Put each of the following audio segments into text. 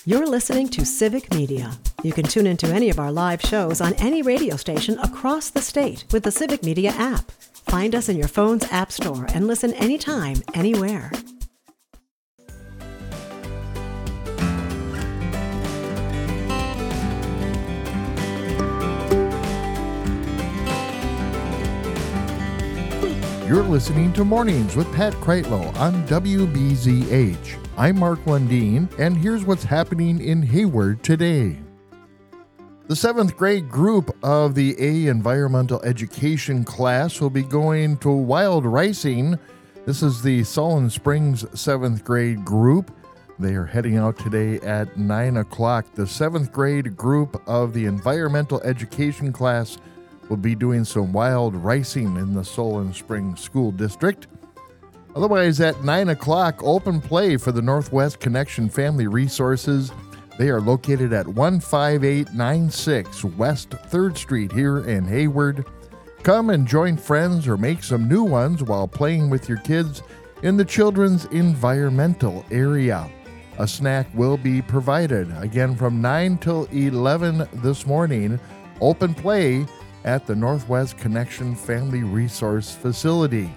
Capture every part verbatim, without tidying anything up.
You're listening to Civic Media. You can tune into any of our live shows on any radio station across the state with the Civic Media app. Find us in your phone's app store and listen anytime, anywhere. You're listening to Mornings with Pat Kreitlow on W B Z H. I'm Mark Lundeen, and here's what's happening in Hayward today. The seventh grade group of the A Environmental Education class will be going to Wild Ricing. This is the Sullen Springs seventh grade group. They are heading out today at nine o'clock. The seventh grade group of the Environmental Education class will be doing some wild ricing in the Sullen Springs School District. Otherwise, at nine o'clock, open play for the Northwest Connection Family Resources. They are located at one five eight nine six West third Street here in Hayward. Come and join friends or make some new ones while playing with your kids in the children's environmental area. A snack will be provided, again from nine till eleven this morning. Open play at the Northwest Connection Family Resource Facility.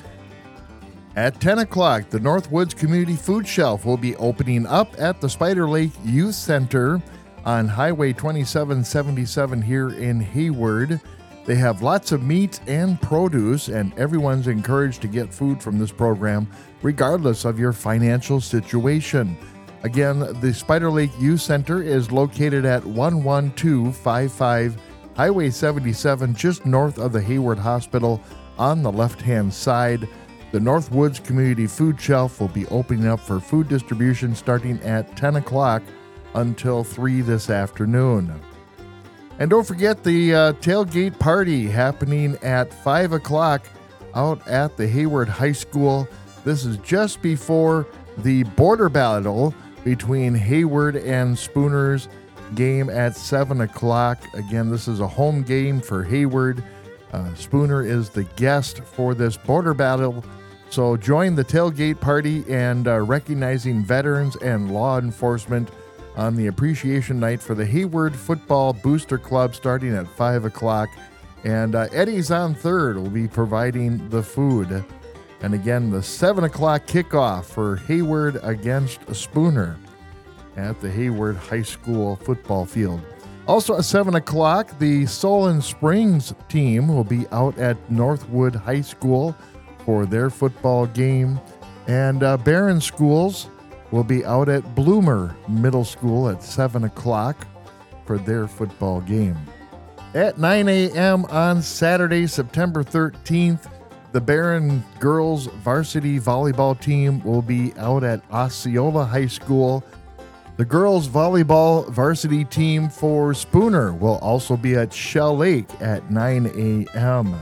At ten o'clock, the Northwoods Community Food Shelf will be opening up at the Spider Lake Youth Center on Highway twenty-seven seventy-seven here in Hayward. They have lots of meat and produce, and everyone's encouraged to get food from this program, regardless of your financial situation. Again, the Spider Lake Youth Center is located at one one two five five Highway seventy-seven, just north of the Hayward Hospital on the left-hand side. The Northwoods Community Food Shelf will be opening up for food distribution starting at ten o'clock until three this afternoon. And don't forget the uh, tailgate party happening at five o'clock out at the Hayward High School. This is just before the border battle between Hayward and Spooner's game at seven o'clock. Again, this is a home game for Hayward. Uh, Spooner is the guest for this border battle. So join the tailgate party and uh, recognizing veterans and law enforcement on the appreciation night for the Hayward Football Booster Club starting at five o'clock. And uh, Eddie's on third will be providing the food. And again, the seven o'clock kickoff for Hayward against Spooner at the Hayward High School football field. Also at seven o'clock, the Sullen Springs team will be out at Northwood High School for their football game. And uh, Barron Schools will be out at Bloomer Middle School at seven o'clock for their football game. At nine a.m. on Saturday, September thirteenth, the Barron Girls Varsity Volleyball team will be out at Osceola High School. The girls volleyball varsity team for Spooner will also be at Shell Lake at nine a.m.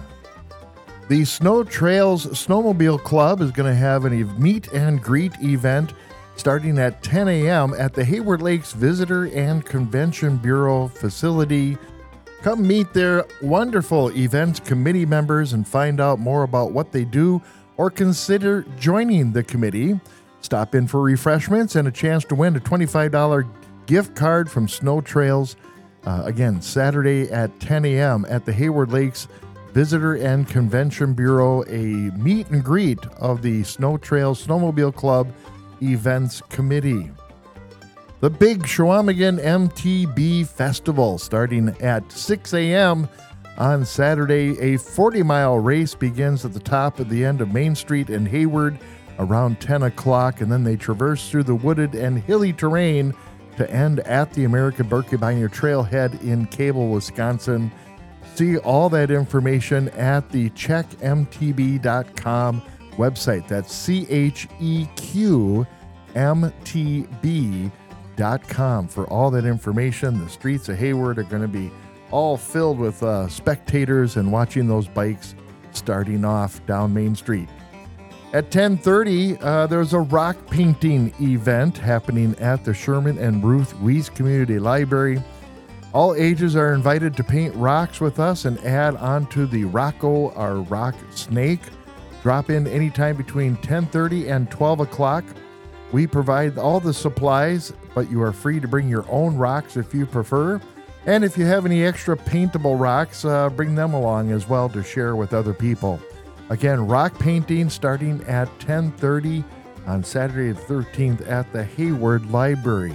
The Snow Trails Snowmobile Club is going to have a meet and greet event starting at ten a.m. at the Hayward Lakes Visitor and Convention Bureau facility. Come meet their wonderful events committee members and find out more about what they do or consider joining the committee. Stop in for refreshments and a chance to win a twenty-five dollars gift card from Snow Trails. Uh, again, Saturday at ten a.m. at the Hayward Lakes Visitor and Convention Bureau, a meet and greet of the Snow Trails Snowmobile Club Events Committee. The Big Chequamegon M T B Festival starting at six a.m. on Saturday. A forty-mile race begins at the top of the end of Main Street in Hayward around ten o'clock, and then they traverse through the wooded and hilly terrain to end at the American Berkey Pioneer Trailhead in Cable, Wisconsin. See all that information at the check m t b dot com website. That's C H E Q M T B dot com for all that information. The streets of Hayward are going to be all filled with uh, spectators and watching those bikes starting off down Main Street. At ten thirty, uh, there's a rock painting event happening at the Sherman and Ruth Weiss Community Library. All ages are invited to paint rocks with us and add onto the Rocco our Rock Snake. Drop in anytime between ten thirty and twelve o'clock. We provide all the supplies but you are free to bring your own rocks if you prefer. And if you have any extra paintable rocks, uh, bring them along as well to share with other people. Again, rock painting starting at ten thirty on Saturday the thirteenth at the Hayward Library.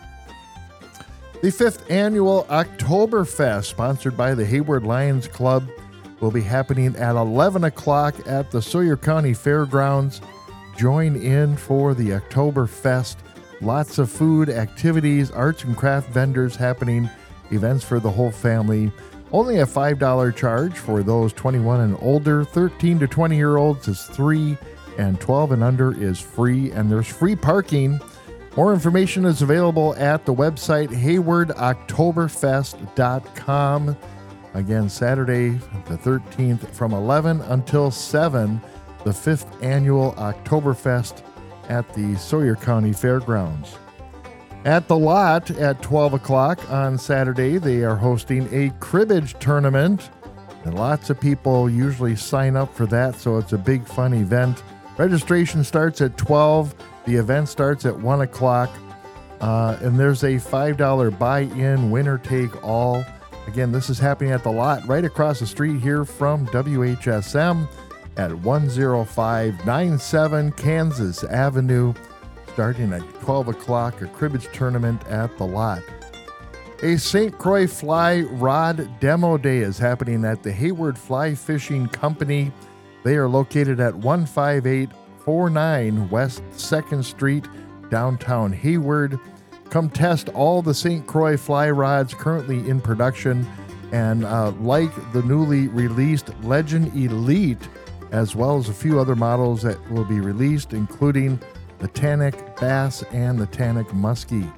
The fifth annual Oktoberfest, sponsored by the Hayward Lions Club, will be happening at eleven o'clock at the Sawyer County Fairgrounds. Join in for the Oktoberfest. Lots of food, activities, arts and craft vendors happening, events for the whole family. Only a five dollars charge for those twenty-one and older. thirteen to twenty-year-olds is three, and twelve and under is free, and there's free parking. More information is available at the website hayward oktoberfest dot com. Again, Saturday the thirteenth from eleven until seven, the fifth annual Oktoberfest at the Sawyer County Fairgrounds. At the Lot at twelve o'clock on Saturday, they are hosting a cribbage tournament, and lots of people usually sign up for that, so it's a big fun event. Registration starts at twelve. The event starts at one o'clock, uh, and there's a five dollars buy-in, winner-take-all. Again, this is happening at the Lot right across the street here from W H S M at one oh five nine seven Kansas Avenue, starting at twelve o'clock, a cribbage tournament at the Lot. A Saint Croix Fly Rod Demo Day is happening at the Hayward Fly Fishing Company. They are located at one five eight four nine West second Street, downtown Hayward. Come test all the Saint Croix fly rods currently in production, and uh, like the newly released Legend Elite, as well as a few other models that will be released, including the Tannic Bass and the Tannic Muskie.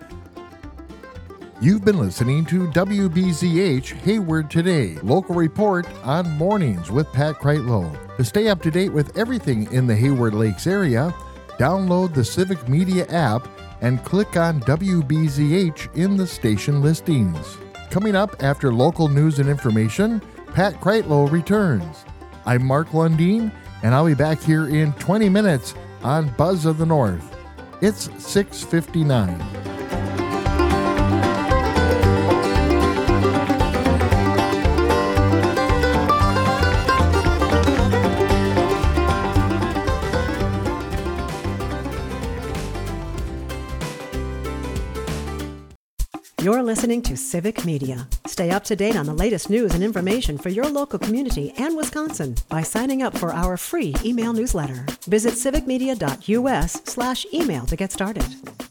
You've been listening to W B Z H Hayward Today, local report on mornings with Pat Kreitlow. To stay up to date with everything in the Hayward Lakes area, download the Civic Media app and click on W B Z H in the station listings. Coming up after local news and information, Pat Kreitlow returns. I'm Mark Lundeen, and I'll be back here in twenty minutes on Buzz of the North. It's six fifty-nine. You're listening to Civic Media. Stay up to date on the latest news and information for your local community and Wisconsin by signing up for our free email newsletter. Visit civicmedia.us slash email to get started.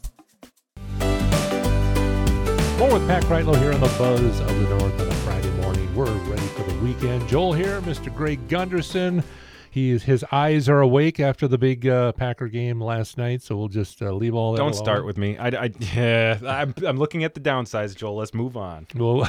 More with Pat Kreitlow here on the Buzz of the North on a Friday morning. We're ready for the weekend. Joel here, Mister Greg Gunderson. He is, his eyes are awake after the big uh, Packer game last night, so we'll just uh, leave all that Don't alone. start with me. I, I, yeah, I'm, I'm looking at the downsides, Joel. Let's move on. Well,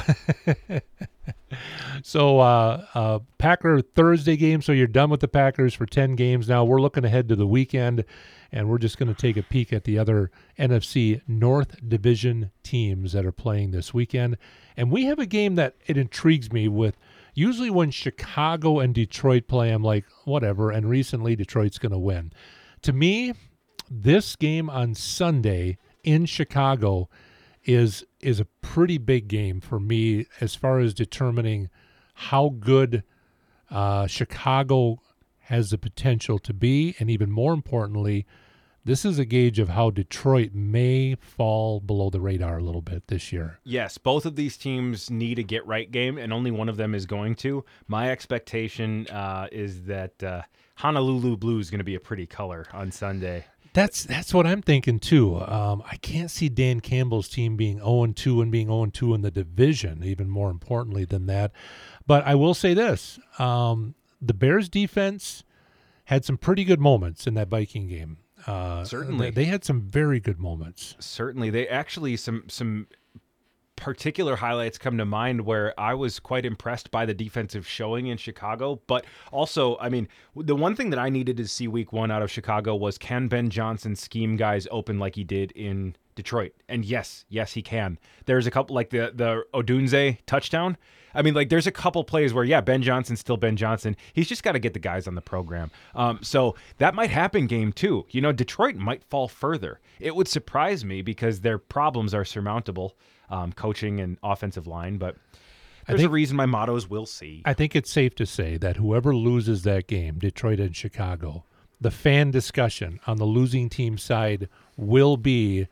so uh, uh, Packer Thursday game, so you're done with the Packers for ten games now. We're looking ahead to the weekend, and we're just going to take a peek at the other N F C North Division teams that are playing this weekend. And we have a game that it intrigues me with. Usually when Chicago and Detroit play, I'm like, whatever, and recently Detroit's going to win. To me, this game on Sunday in Chicago is is a pretty big game for me as far as determining how good uh, Chicago has the potential to be, and even more importantly, this is a gauge of how Detroit may fall below the radar a little bit this year. Yes, both of these teams need a get-right game, and only one of them is going to. My expectation uh, is that uh, Honolulu Blue is going to be a pretty color on Sunday. That's that's what I'm thinking, too. Um, I can't see Dan Campbell's team being oh and two and being oh and two in the division, even more importantly than that. But I will say this. Um, the Bears' defense had some pretty good moments in that Viking game. Uh, Certainly. They had some very good moments. Certainly. They actually, some some particular highlights come to mind where I was quite impressed by the defensive showing in Chicago. But also, I mean, the one thing that I needed to see week one out of Chicago was, can Ben Johnson scheme guys open like he did in Detroit. And yes, yes, he can. There's a couple, like the, the Odunze touchdown. I mean, like, there's a couple plays where, yeah, Ben Johnson's still Ben Johnson. He's just got to get the guys on the program. Um, so that might happen game two. You know, Detroit might fall further. It would surprise me because their problems are surmountable, um, coaching and offensive line. But there's think, a reason my motto is we'll see. I think it's safe to say that whoever loses that game, Detroit and Chicago, the fan discussion on the losing team side will be,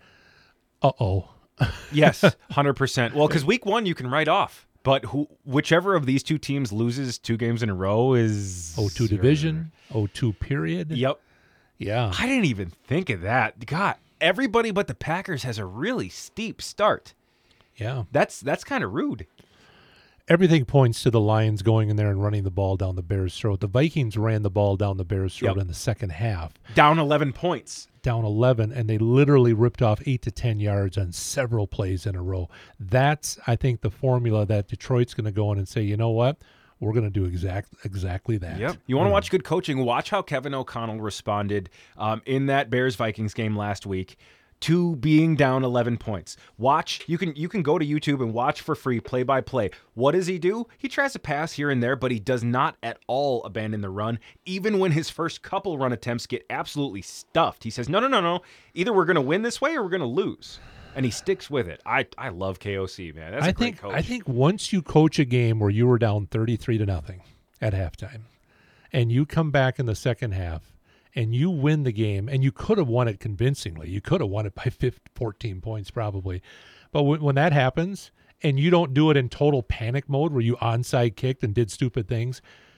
uh-oh. Yes, one hundred percent. Well, because week one you can write off. But who, whichever of these two teams loses two games in a row is oh two division, oh two period. Yep. Yeah. I didn't even think of that. God, everybody but the Packers has a really steep start. Yeah. That's that's kind of rude. Everything points to the Lions going in there and running the ball down the Bears' throat. The Vikings ran the ball down the Bears' throat Yep. in the second half. Down eleven points. Down eleven, and they literally ripped off eight to ten yards on several plays in a row. That's, I think, the formula that Detroit's going to go in and say, you know what? We're going to do exact exactly that. Yep. You want to watch good coaching? Watch how Kevin O'Connell responded um, in that Bears-Vikings game last week to being down eleven points. Watch. You can you can go to YouTube and watch for free play-by-play. What does he do? He tries to pass here and there, but he does not at all abandon the run, even when his first couple run attempts get absolutely stuffed. He says, no, no, no, no. Either we're going to win this way or we're going to lose. And he sticks with it. I, I love K O C, man. That's a I great think coach. I think once you coach a game where you were down thirty-three to nothing at halftime, and you come back in the second half and you win the game, and you could have won it convincingly. You could have won it by fifteen, fourteen points probably. But when, when that happens and you don't do it in total panic mode where you onside kicked and did stupid things,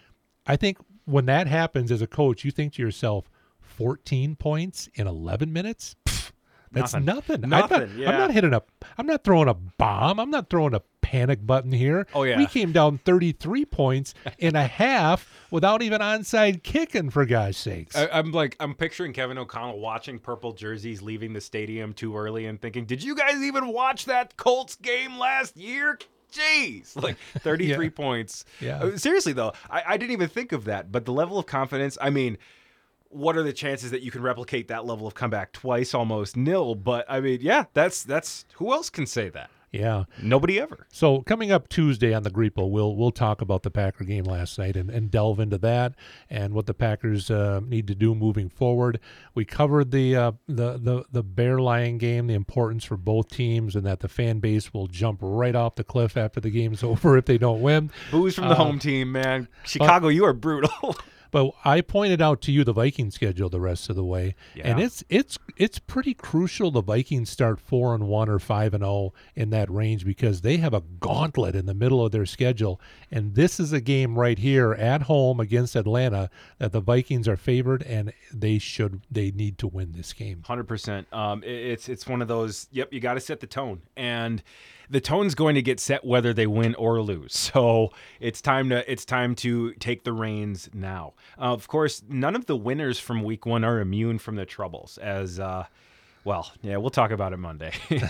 I think when that happens as a coach, you think to yourself, fourteen points in eleven minutes? Pfft, that's Nothing. nothing. Nothing, I'm, not, yeah. I'm not hitting a, I'm not throwing a bomb. I'm not throwing a panic button here. Oh, yeah. We came down thirty-three points in a half without even onside kicking, for gosh sakes. I, I'm like, I'm picturing Kevin O'Connell watching purple jerseys leaving the stadium too early and thinking, did you guys even watch that Colts game last year? Jeez, like thirty-three Yeah. points. Yeah. Uh, Seriously, though, I, I didn't even think of that. But the level of confidence, I mean, what are the chances that you can replicate that level of comeback twice, almost nil? But I mean, yeah, that's that's who else can say that? Yeah. Nobody ever. So coming up Tuesday on the Greepo, we'll we'll talk about the Packer game last night and, and delve into that and what the Packers uh, need to do moving forward. We covered the, uh, the the the Bear Lion game, the importance for both teams, and that the fan base will jump right off the cliff after the game's over if they don't win. Booze from the Uh, home team, man. Chicago, you are brutal. But I pointed out to you the Viking schedule the rest of the way, and Yeah. it's it's it's pretty crucial the Vikings start four and one or five and zero in that range because they have a gauntlet in the middle of their schedule, and this is a game right here at home against Atlanta that the Vikings are favored, and they should they need to win this game. one hundred percent. Um, it- it's it's one of those. Yep, you got to set the tone, and the tone's going to get set whether they win or lose. So it's time to it's time to take the reins now. Uh, of course, none of the winners from Week One are immune from the troubles. As uh, well, yeah, we'll talk about it Monday.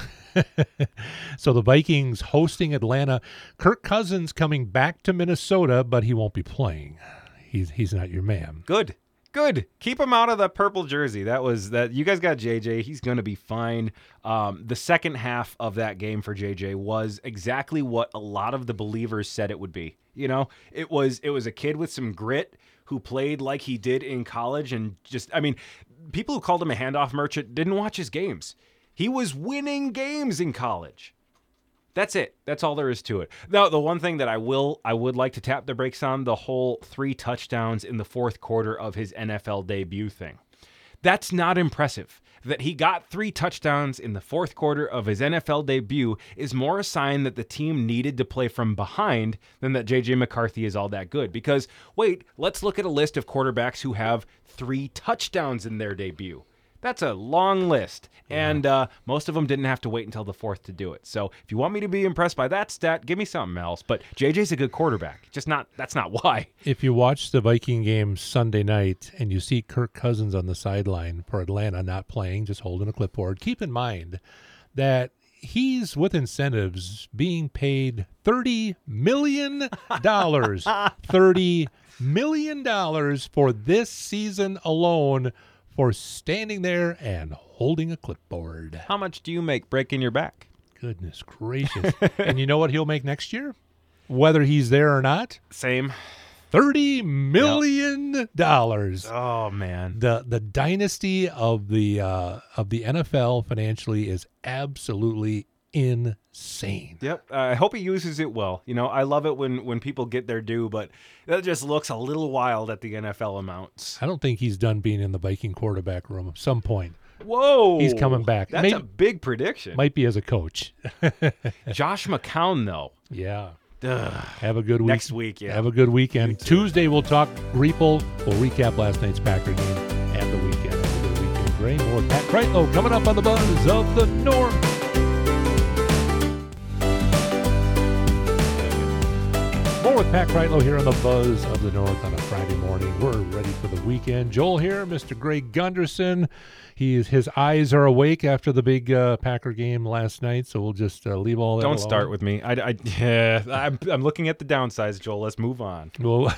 So the Vikings hosting Atlanta. Kirk Cousins coming back to Minnesota, but he won't be playing. He's he's not your man. Good. Good. Keep him out of the purple jersey. That was that. You guys got J J. He's going to be fine. Um, the second half of that game for J J was exactly what a lot of the believers said it would be. You know, it was it was a kid with some grit who played like he did in college, and just I mean, people who called him a handoff merchant didn't watch his games. He was winning games in college. That's it. That's all there is to it. Now, the one thing that I will, I would like to tap the brakes on, the whole three touchdowns in the fourth quarter of his N F L debut thing. That's not impressive. That he got three touchdowns in the fourth quarter of his N F L debut is more a sign that the team needed to play from behind than that J J McCarthy is all that good. Because, wait, let's look at a list of quarterbacks who have three touchdowns in their debut. That's a long list, and uh, most of them didn't have to wait until the fourth to do it. So if you want me to be impressed by that stat, give me something else. But J J's a good quarterback. Just not. That's not why. If you watch the Viking game Sunday night and you see Kirk Cousins on the sideline for Atlanta not playing, just holding a clipboard, keep in mind that he's with incentives being paid thirty million dollars. thirty million dollars for this season alone for standing there and holding a clipboard. How much do you make breaking your back? Goodness gracious. And you know what he'll make next year? Whether he's there or not? Same. thirty million dollars. Oh, man. The the dynasty of the uh, of the N F L financially is absolutely insane. Yep. Uh, I hope he uses it well. You know, I love it when, when people get their due, but that just looks a little wild at the N F L amounts. I don't think he's done being in the Viking quarterback room at some point. Whoa. He's coming back. That's Maybe, a big prediction. might be as a coach. Josh McCown, though. Yeah. Ugh. Have a good week. Next week, yeah. Have a good weekend. Tuesday, we'll talk Reeple. We'll recap last night's Packer game and the weekend. Have a good weekend. Gray, more Pat Kreitlow coming up on the Buzz of the North. More with Pat Kreitlow here on the Buzz of the North on a Friday morning. We're ready for the weekend. Joel here, Mister Greg Gunderson. He is, his eyes are awake after the big uh, Packer game last night, so we'll just uh, leave all that Don't alone. start with me. I, I, yeah, I'm, I'm looking at the downsides, Joel. Let's move on. Well,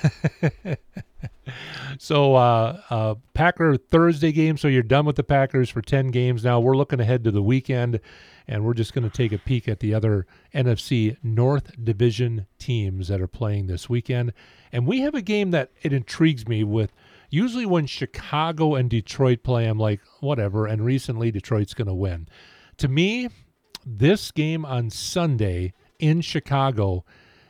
so uh, uh, Packer Thursday game. So you're done with the Packers for ten games now. We're looking ahead to the weekend, and we're just going to take a peek at the other N F C North Division teams that are playing this weekend. And we have a game that it intrigues me with. Usually when Chicago and Detroit play, I'm like, whatever, and recently Detroit's going to win. To me, this game on Sunday in Chicago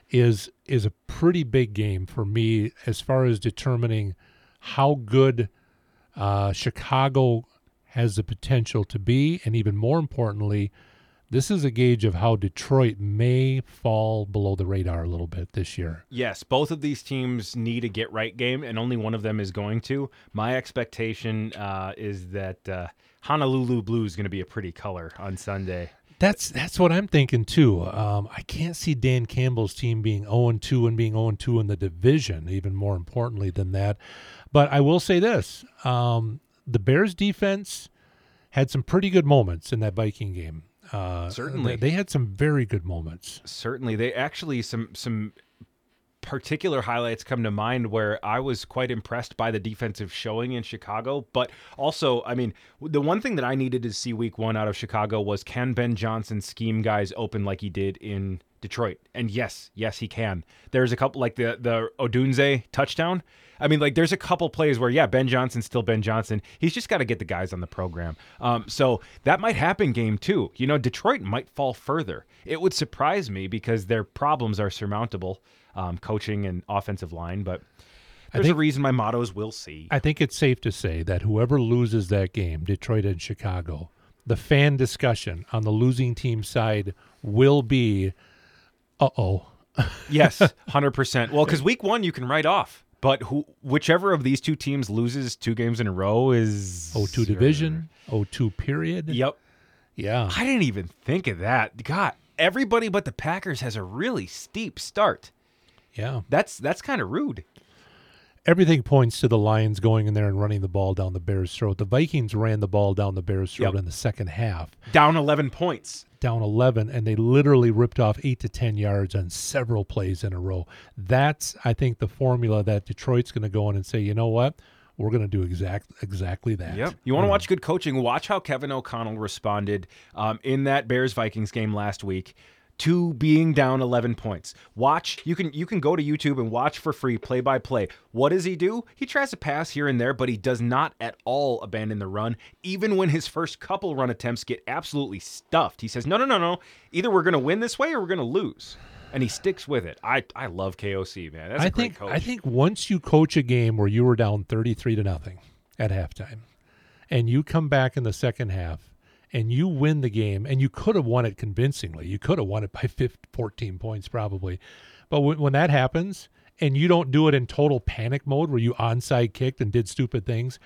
is is a pretty big game for me as far as determining how good uh, Chicago has the potential to be, and even more importantly, this is a gauge of how Detroit may fall below the radar a little bit this year. Yes, both of these teams need a get-right game, and only one of them is going to. My expectation uh, is that uh, Honolulu Blue is going to be a pretty color on Sunday. That's that's what I'm thinking, too. Um, I can't see Dan Campbell's team being oh and two and being oh and two in the division, even more importantly than that. But I will say this. Um, the Bears' defense had some pretty good moments in that Viking game. Uh, Certainly. They, they had some very good moments. Certainly. They actually, some some particular highlights come to mind where I was quite impressed by the defensive showing in Chicago. But also, I mean, the one thing that I needed to see week one out of Chicago was, can Ben Johnson scheme guys open like he did in Detroit? And yes, yes, he can. There's a couple, like the, the Odunze touchdown. I mean, like, there's a couple plays where, yeah, Ben Johnson's still Ben Johnson. He's just got to get the guys on the program. Um, so that might happen game two. You know, Detroit might fall further. It would surprise me because their problems are surmountable, um, coaching and offensive line. But there's think, a reason my motto is we'll see. I think it's safe to say that whoever loses that game, Detroit and Chicago, the fan discussion on the losing team side will be, uh-oh. Yes, one hundred percent. Well, because week one you can write off. But who, whichever of these two teams loses two games in a row is oh two division, oh two period. Yep. Yeah. I didn't even think of that. God, everybody but the Packers has a really steep start. Yeah. That's that's kind of rude. Everything points to the Lions going in there and running the ball down the Bears' throat. The Vikings ran the ball down the Bears' throat Yep. in the second half. Down eleven points. Down eleven, and they literally ripped off eight to ten yards on several plays in a row. That's, I think, the formula that Detroit's going to go in and say, you know what? We're going to do exact exactly that. Yep. You want to watch good coaching? Watch how Kevin O'Connell responded um, in that Bears-Vikings game last week to being down eleven points. Watch. You can you can go to YouTube and watch for free play by play. What does he do? He tries to pass here and there, but he does not at all abandon the run. Even when his first couple run attempts get absolutely stuffed, he says, "No, no, no, no. Either we're going to win this way or we're going to lose." And he sticks with it. I, I love K O C, man. That's a I great think coach. I think once you coach a game where you were down thirty-three to nothing at halftime, and you come back in the second half and you win the game, and you could have won it convincingly. You could have won it by fifteen, fourteen points probably. But when, when that happens and you don't do it in total panic mode where you onside kicked and did stupid things,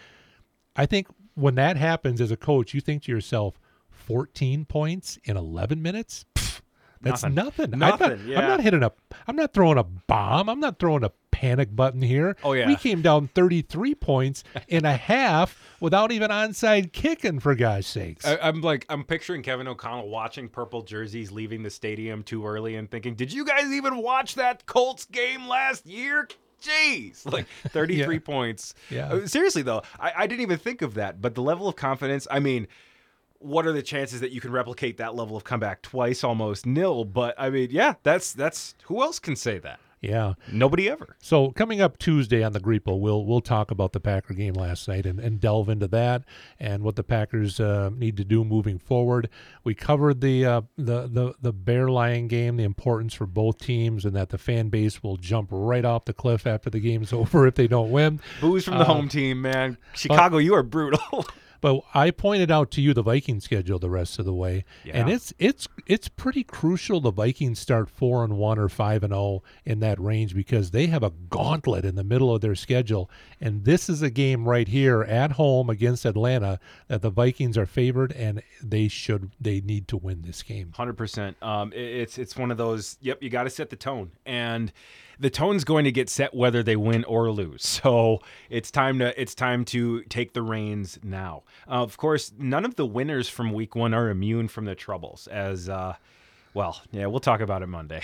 I think when that happens as a coach, you think to yourself, fourteen points in eleven minutes? Pfft, that's Nothing. nothing. Nothing, I'm not, yeah. I'm not hitting a, I'm not throwing a bomb. I'm not throwing a panic button here. Oh, yeah. We came down thirty-three points in a half without even onside kicking, for gosh sakes. I, I'm like, I'm picturing Kevin O'Connell watching purple jerseys leaving the stadium too early and thinking, did you guys even watch that Colts game last year? Jeez, like thirty-three Yeah. points. Yeah. Uh, Seriously, though, I, I didn't even think of that. But the level of confidence, I mean, what are the chances that you can replicate that level of comeback twice? Almost nil. But I mean, yeah, that's that's who else can say that? Yeah. Nobody ever. So coming up Tuesday on the Greeple, we'll we'll talk about the Packer game last night and, and delve into that and what the Packers uh, need to do moving forward. We covered the uh, the the the Bear Lion game, the importance for both teams, and that the fan base will jump right off the cliff after the game's over if they don't win. Booze from the Uh, home team, man. Chicago, you are brutal. But I pointed out to you the Vikings schedule the rest of the way, and Yeah. it's it's it's pretty crucial the Vikings start four and one or five and zero in that range because they have a gauntlet in the middle of their schedule, and this is a game right here at home against Atlanta that the Vikings are favored, and they should they need to win this game. one hundred percent. Um, it- it's it's one of those. Yep, you got to set the tone, and the tone's going to get set whether they win or lose. So it's time to it's time to take the reins now. Uh, of course, none of the winners from Week One are immune from the troubles. As uh, well, yeah, we'll talk about it Monday.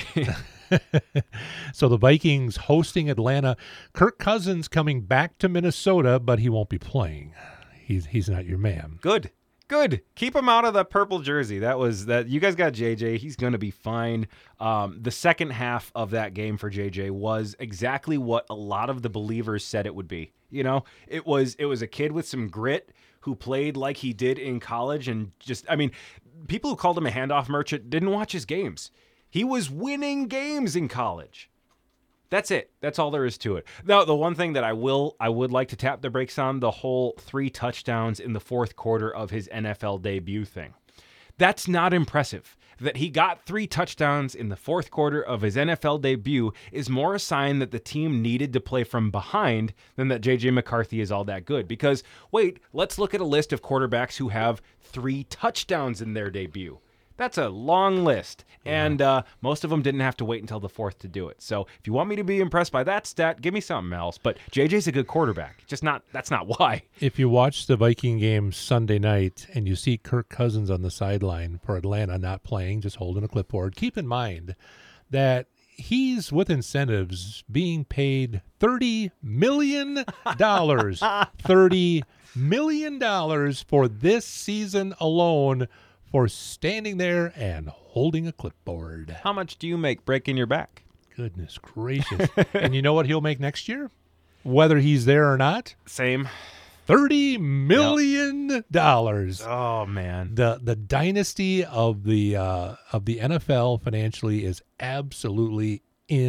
So the Vikings hosting Atlanta. Kirk Cousins coming back to Minnesota, but he won't be playing. He's he's not your man. Good. Good. Keep him out of the purple jersey. That was that. You guys got J J. He's going to be fine. Um, the second half of that game for J J was exactly what a lot of the believers said it would be. You know, it was it was a kid with some grit who played like he did in college, and just I mean, people who called him a handoff merchant didn't watch his games. He was winning games in college. That's it. That's all there is to it. Now, the one thing that I will, I would like to tap the brakes on, the whole three touchdowns in the fourth quarter of his N F L debut thing. That's not impressive. That he got three touchdowns in the fourth quarter of his N F L debut is more a sign that the team needed to play from behind than that J J McCarthy is all that good. Because, wait, let's look at a list of quarterbacks who have three touchdowns in their debut. That's a long list, and uh, most of them didn't have to wait until the fourth to do it. So if you want me to be impressed by that stat, give me something else. But J J's a good quarterback. Just not. That's not why. If you watch the Viking game Sunday night and you see Kirk Cousins on the sideline for Atlanta not playing, just holding a clipboard, keep in mind that he's with incentives being paid thirty million dollars. thirty million dollars for this season alone for standing there and holding a clipboard. How much do you make breaking your back? Goodness gracious. And you know what he'll make next year? Whether he's there or not? Same. thirty million dollars. Oh man. The the dynasty of the uh, of the N F L financially is absolutely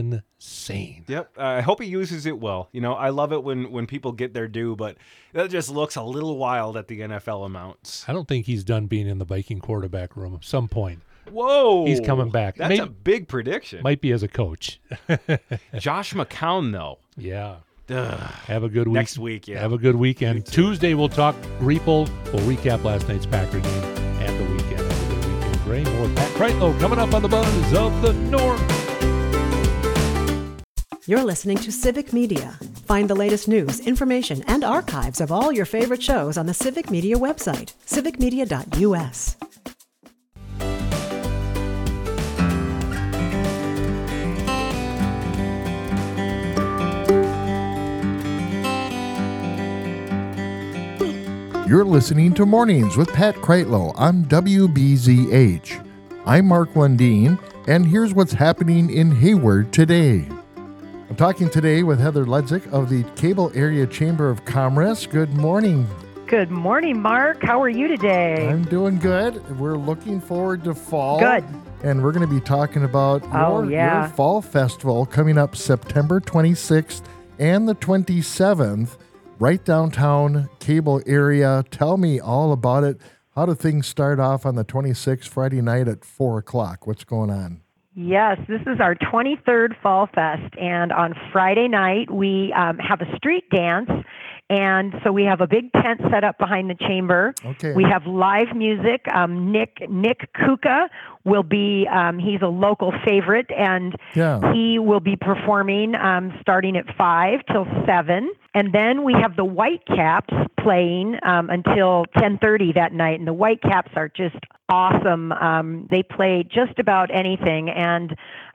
insane. Yep. Uh, I hope he uses it well. You know, I love it when when people get their due, but that just looks a little wild at the N F L amounts. I don't think he's done being in the Viking quarterback room at some point. Whoa. He's coming back. That's Maybe- a big prediction. Might be as a coach. Josh McCown, though. Yeah. Ugh. Have a good week. Next week, yeah. Have a good weekend. Tuesday we'll talk Greeple. We'll recap last night's Packer game and the weekend. Have a good weekend, Gray. More Pat Kreitlow coming up on the Buzz of the North. You're listening to Civic Media. Find the latest news, information, and archives of all your favorite shows on the Civic Media website, civic media dot u s. You're listening to Mornings with Pat Kreitlow on W B Z H. I'm Mark Lundeen, and here's what's happening in Hayward today. I'm talking today with Heather Ledzik of the Cable Area Chamber of Commerce. Good morning. Good morning, Mark. How are you today? I'm doing good. We're looking forward to fall. Good. And we're going to be talking about Oh, your, yeah. your fall festival coming up September twenty-sixth and the twenty-seventh, right downtown Cable Area. Tell me all about it. How do things start off on the twenty-sixth, Friday night at four o'clock? What's going on? Yes, this is our twenty-third Fall Fest, and on Friday night we um, have a street dance, and so we have a big tent set up behind the chamber. Okay. We have live music. Um, Nick Nick Kuka will be, um, he's a local favorite, and Yeah. he will be performing um, starting at five till seven. And then we have the Whitecaps playing um, until ten thirty that night, and the Whitecaps are just awesome. Um, they play just about anything, and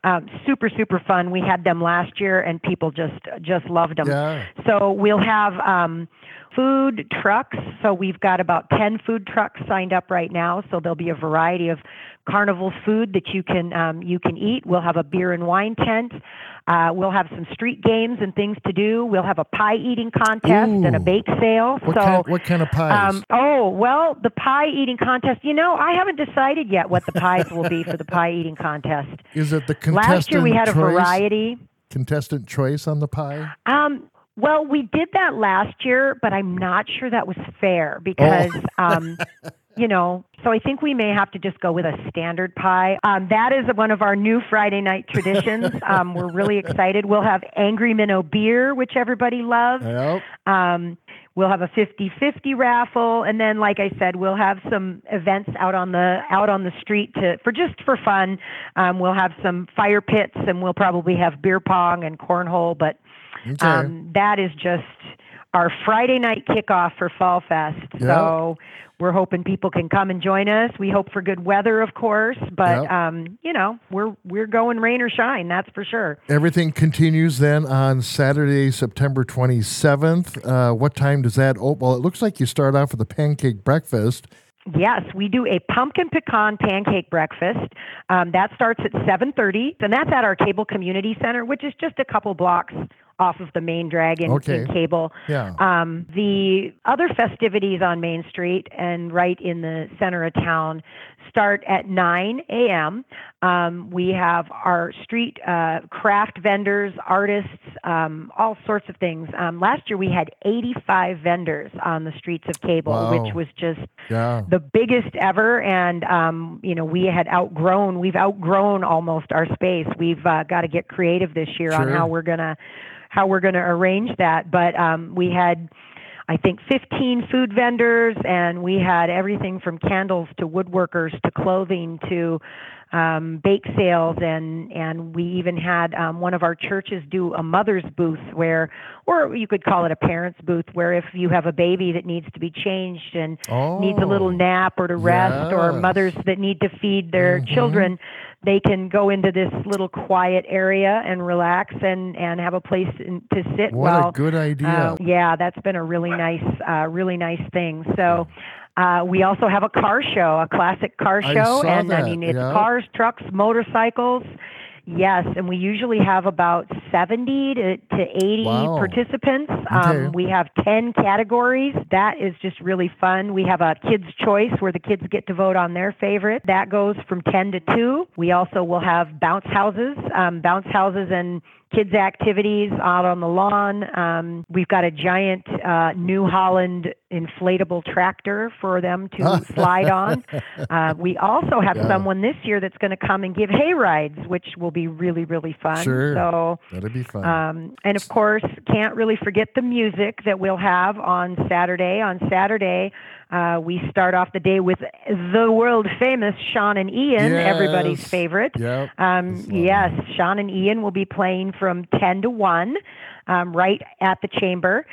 Um, super, super fun. We had them last year, and people just just loved them. Yeah. So we'll have um, food trucks. So we've got about ten food trucks signed up right now. So there'll be a variety of carnival food that you can um, you can eat. We'll have a beer and wine tent. Uh, we'll have some street games and things to do. We'll have a pie eating contest Ooh. and a bake sale. What, so, kind, what kind of pies? Um, oh, well, the pie eating contest, you know, I haven't decided yet what the pies will be for the pie eating contest. Is it the contestant Last year we had a choice? variety. Contestant choice on the pie? Um, well, we did that last year, but I'm not sure that was fair because, Oh. um, you know, so I think we may have to just go with a standard pie. Um, that is one of our new Friday night traditions. Um, we're really excited. We'll have Angry Minnow beer, which everybody loves. Yep. Um, we'll have a fifty-fifty raffle, and then, like I said, we'll have some events out on the out on the street to for just for fun. Um, we'll have some fire pits, and we'll probably have beer pong and cornhole. But Okay. um, that is just our Friday night kickoff for Fall Fest. Yep. So we're hoping people can come and join us. We hope for good weather, of course, but Yep. um, you know, we're we're going rain or shine, that's for sure. Everything continues then on Saturday, September twenty-seventh. Uh, what time does that open? Well, it looks like you start off with a pancake breakfast. Yes, we do a pumpkin pecan pancake breakfast. Um, that starts at seven thirty, and that's at our Cable Community Center, which is just a couple blocks off of the main drag in, Okay. in Cable. Yeah. Um, the other festivities on Main Street and right in the center of town start at nine a.m. Um, we have our street uh, craft vendors, artists, um, all sorts of things. Um, last year we had eighty-five vendors on the streets of Cable, Wow. which was just Yeah. the biggest ever. And, um, you know, we had outgrown, we've outgrown almost our space. We've uh, got to get creative this year on Sure. how we're going to how we're going to arrange that. But um, we had, I think, fifteen food vendors, and we had everything from candles to woodworkers to clothing to um, bake sales, and and we even had um, one of our churches do a mother's booth where, or you could call it a parent's booth, where if you have a baby that needs to be changed and Oh. needs a little nap or to rest, or Yes. mothers that need to feed their Mhm. children, they can go into this little quiet area and relax and, and have a place in, to sit. What while, a good idea. uh, yeah, that's been a really nice, uh, really nice thing. So uh, we also have a car show, a classic car I show, saw and I that, mean it's yeah. cars, trucks, motorcycles. Yes, and we usually have about seventy to, to eighty Wow. participants. Okay. Um, we have ten categories. That is just really fun. We have a kids' choice where the kids get to vote on their favorite. That goes from ten to two. We also will have bounce houses, um, bounce houses and kids' activities out on the lawn. Um, we've got a giant uh, New Holland inflatable tractor for them to slide on. Uh, we also have Yeah. someone this year that's going to come and give hay rides, which will be really, really fun. Sure. So, That'd be fun. um, and of course, can't really forget the music that we'll have on Saturday. On Saturday, uh, we start off the day with the world famous Sean and Ian, everybody's Yes. favorite. Yep. Um, Just love yes, Sean and Ian will be playing from ten to one, um, right at the Chamber.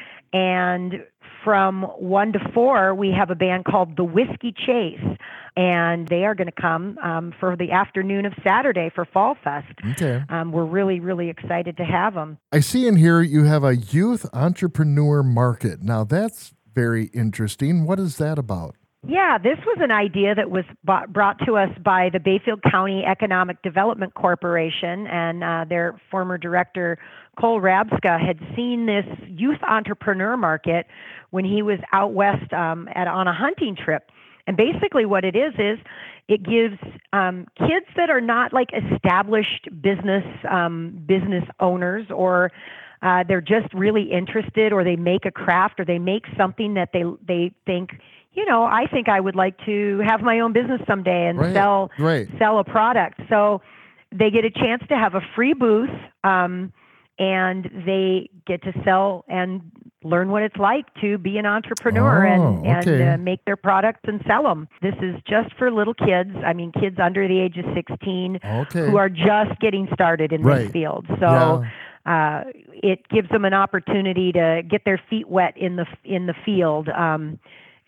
And from one to four, we have a band called The Whiskey Chase. And they are going to come um, for the afternoon of Saturday for Fall Fest. Okay. Um, we're really, really excited to have them. I see in here you have a youth entrepreneur market. Now that's very interesting. What is that about? Yeah, this was an idea that was bought, brought to us by the Bayfield County Economic Development Corporation, and uh, their former director, Cole Rabska, had seen this youth entrepreneur market when he was out west um, at on a hunting trip. And basically what it is is it gives um, kids that are not like established business um, business owners, or uh, they're just really interested, or they make a craft, or they make something that they they think, you know, I think I would like to have my own business someday and Right, sell right. sell a product. So they get a chance to have a free booth, um, and they get to sell and learn what it's like to be an entrepreneur Oh, and, okay. and uh, make their products and sell them. This is just for little kids. I mean, kids under the age of sixteen Okay. who are just getting started in Right. this field. So uh, it gives them an opportunity to get their feet wet in the in the field. Um,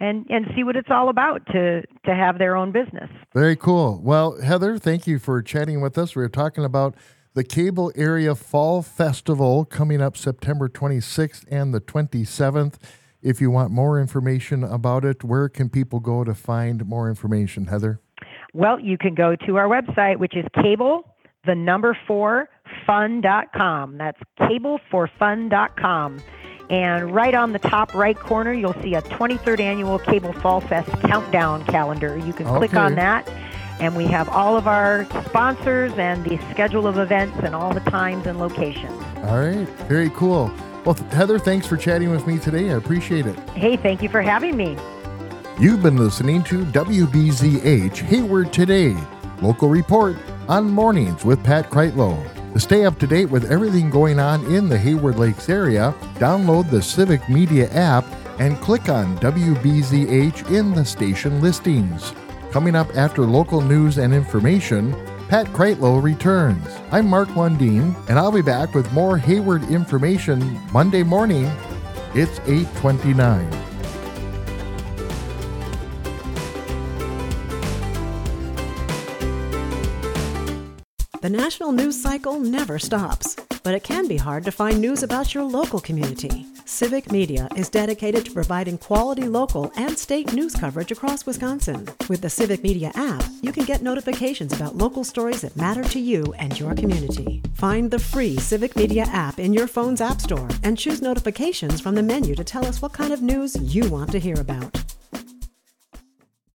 and, and see what it's all about to, to have their own business. Very cool. Well, Heather, thank you for chatting with us. We were talking about the Cable Area Fall Festival coming up September twenty-sixth and the twenty-seventh. If you want more information about it, where can people go to find more information, Heather? Well, you can go to our website, which is cable, the number four, fun dot com. That's cable for fun dot com. And right on the top right corner, you'll see a twenty-third Annual Cable Fall Fest Countdown calendar. You can click Okay. on that, and we have all of our sponsors and the schedule of events and all the times and locations. All right. Very cool. Well, Heather, thanks for chatting with me today. I appreciate it. Hey, thank you for having me. You've been listening to W B Z H Hayward Today, local report on Mornings with Pat Kreitlow. To stay up to date with everything going on in the Hayward Lakes area, download the Civic Media app and click on W B Z H in the station listings. Coming up after local news and information, Pat Kreitlow returns. I'm Mark Lundeen, and I'll be back with more Hayward information Monday morning. It's eight twenty-nine. The national news cycle never stops, but it can be hard to find news about your local community. Civic Media is dedicated to providing quality local and state news coverage across Wisconsin. With the Civic Media app, you can get notifications about local stories that matter to you and your community. Find the free Civic Media app in your phone's app store and choose notifications from the menu to tell us what kind of news you want to hear about.